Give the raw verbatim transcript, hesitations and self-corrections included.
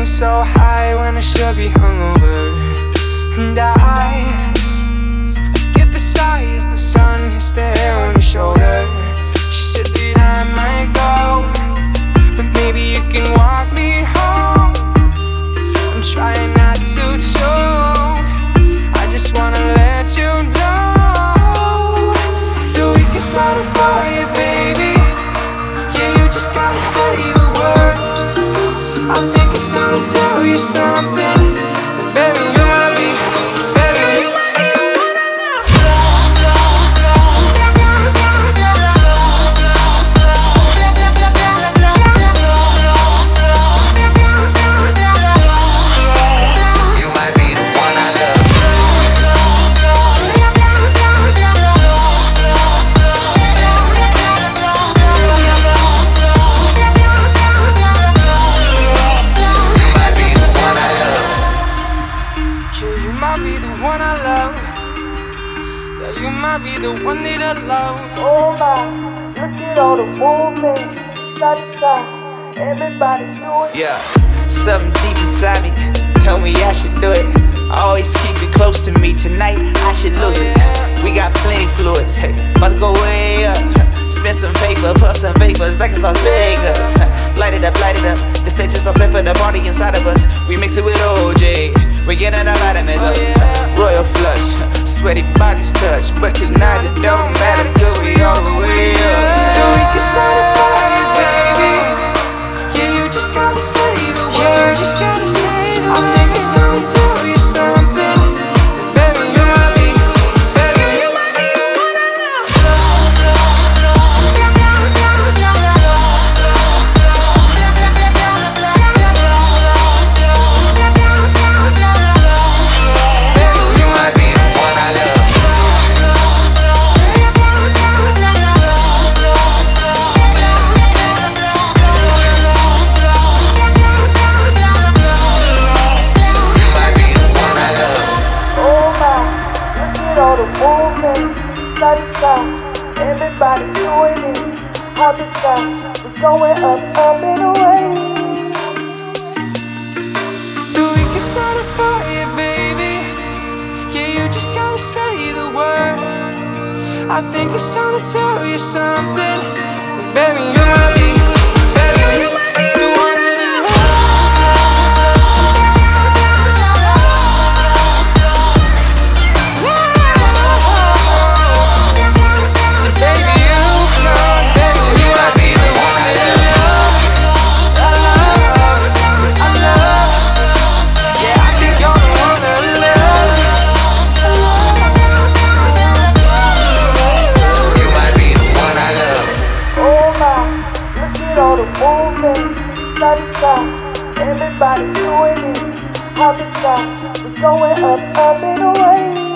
so high when I should be hungover. And I get the sigh as the sun hits the hair on your shoulder. She said that I might go, but maybe you can walk me home. I'm trying not to choke, I just wanna let you know that we can start a fire, baby. Yeah, you just gotta say the word. I think it's time to tell you something, baby, you might be, baby, you might be the one I love. You might be the one I love. Yeah, you might be the one I love. Yeah, you might be the one that I love. Oh my, look at all the movement, side to side, everybody do it. Yeah, something deep inside me told me I should do it. Always keep it close to me. Tonight I should lose it. We got plenty fluids, hey, about to go way up. Spend some paper, puff some vapors like it's Las Vegas. Light it up, light it up. The stage is all set for the party inside of us. We mix it with O J. We get our vitamins up. Royal flush, sweaty bodies touch. But tonight it don't matter, cause we all the way up. Yeah, we can start a fire, baby. Yeah, you just gotta say the word. Yeah, you just gotta say the word. I think it's time to tell you something, baby, you might be, baby, you might be the one I love. You might be the one I love. You might be the one I love. Oh my, look at all the movement, side to side, everybody doing it. How the sky, we're going up, up and away. So we can start a fire, baby. Yeah, you just gotta say the word. I think it's time to tell you something, baby, you might be, baby, you might be the one I love. So baby, you know, baby, you might be the one I love. I love, I love. Yeah, I think you're the one that I love. You might be the one I love. Oh my, look at all the movement, side to side, everybody doing it. How the sky, we're going up, up and away.